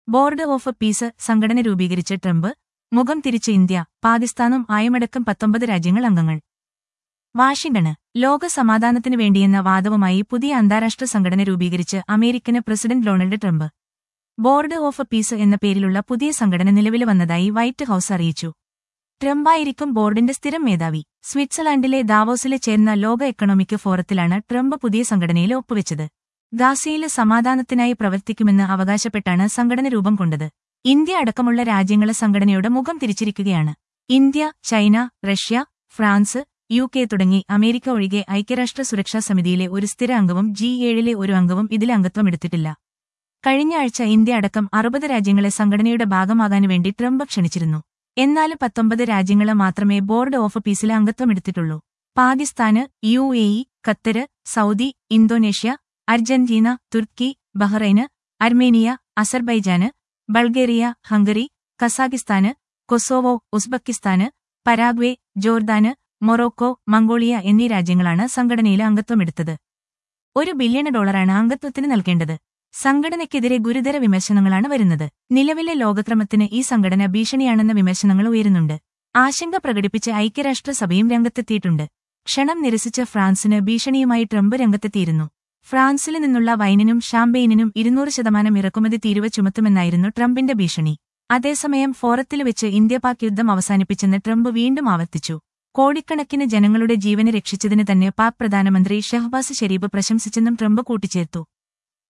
Board of piece സംഘടന രൂപീകരിച്ച് Trump, മുഖം തിരിച്ച് ഇന്ത്യ, പാകിസ്ഥാനും ആയുമടക്കം 19 രാജ്യങ്ങൾ അംഗങ്ങൾ. വാഷിംഗ്ടണ്. ലോക സമാധാനത്തിനു വേണ്ടിയെന്ന വാദവുമായി പുതിയ അന്താരാഷ്ട്ര സംഘടന രൂപീകരിച്ച് American president Donald Trump. Board of Peace എന്ന പേരിലുള്ള പുതിയ സംഘടന നിലവിൽ വന്നതായി വൈറ്റ് ഹൌസ് അറിയിച്ചു. ട്രംപായിരിക്കും ബോർഡിന്റെ സ്ഥിരം മേധാവി. സ്വിറ്റ്സർലാൻഡിലെ ദാവോസിലെ ചേർന്ന ലോക എക്കണോമിക് ഫോറത്തിലാണ് ട്രംപ് പുതിയ സംഘടനയിൽ ഒപ്പുവെച്ചത്. ഗാസയില് സമാധാനത്തിനായി പ്രവർത്തിക്കുമെന്ന് അവകാശപ്പെട്ടാണ് സംഘടന രൂപം കൊണ്ടത്. ഇന്ത്യ അടക്കമുള്ള രാജ്യങ്ങള് സംഘടനയുടെ മുഖം തിരിച്ചിരിക്കുകയാണ്. India, China, Russia, France, UK തുടങ്ങി അമേരിക്ക ഒഴികെ ഐക്യരാഷ്ട്ര സുരക്ഷാ സമിതിയിലെ ഒരു സ്ഥിര അംഗവും G7-ലെ ഒരു അംഗവും ഇതിൽ അംഗത്വമെടുത്തിട്ടില്ല. കഴിഞ്ഞ ആഴ്ച ഇന്ത്യ അടക്കം 60 രാജ്യങ്ങളെ സംഘടനയുടെ ഭാഗമാകാനുവേണ്ടി ട്രംപ് ക്ഷണിച്ചിരുന്നു. എന്നാൽ 19 രാജ്യങ്ങള് മാത്രമേ ബോർഡ് ഓഫ് പീസിലെ അംഗത്വമെടുത്തിട്ടുള്ളൂ. Pakistan, UAE, Qatar, Saudi, Indonesia, Argentina, Turkey, Bahrain, Armenia, Azerbaijan, Bulgaria, Hungary, Kazakhstan, Kosovo, Uzbekistan, Paraguay, Jordan, Morocco, Mongolia എന്നീ രാജ്യങ്ങളാണ് സംഘടനയിലെ അംഗത്വമെടുത്തത്. $1 ബില്യൺ അംഗത്വത്തിന് നൽകേണ്ടത്. സംഘടനയ്ക്കെതിരെ ഗുരുതര വിമർശനങ്ങളാണ് വരുന്നത്. നിലവിലെ ലോകക്രമത്തിന് ഈ സംഘടന ഭീഷണിയാണെന്ന വിമർശനങ്ങൾ ഉയരുന്നുണ്ട്. ആശങ്ക പ്രകടിപ്പിച്ച് ഐക്യരാഷ്ട്രസഭയും രംഗത്തെത്തിയിട്ടുണ്ട്. ക്ഷണം നിരസിച്ച ഫ്രാൻസിന് ഭീഷണിയുമായി ട്രംപ് രംഗത്തെത്തിയിരുന്നു. ഫ്രാൻസിൽ നിന്നുള്ള വൈനിനും ഷാമ്പെയിനിനും 200% ഇറക്കുമതി തീരുവ ചുമത്തുമെന്നായിരുന്നു ട്രംപിന്റെ ഭീഷണി. അതേസമയം ഫോറത്തിൽ വെച്ച് ഇന്ത്യ-പാക് യുദ്ധം അവസാനിപ്പിച്ചെന്ന് ട്രംപ് വീണ്ടും ആവർത്തിച്ചു. കോടിക്കണക്കിന് ജനങ്ങളുടെ ജീവന് രക്ഷിച്ചതിന് തന്നെ പാക് പ്രധാനമന്ത്രി ഷഹ്ബാസ് ഷരീഫ് പ്രശംസിച്ചെന്നും ട്രംപ് കൂട്ടിച്ചേർത്തു.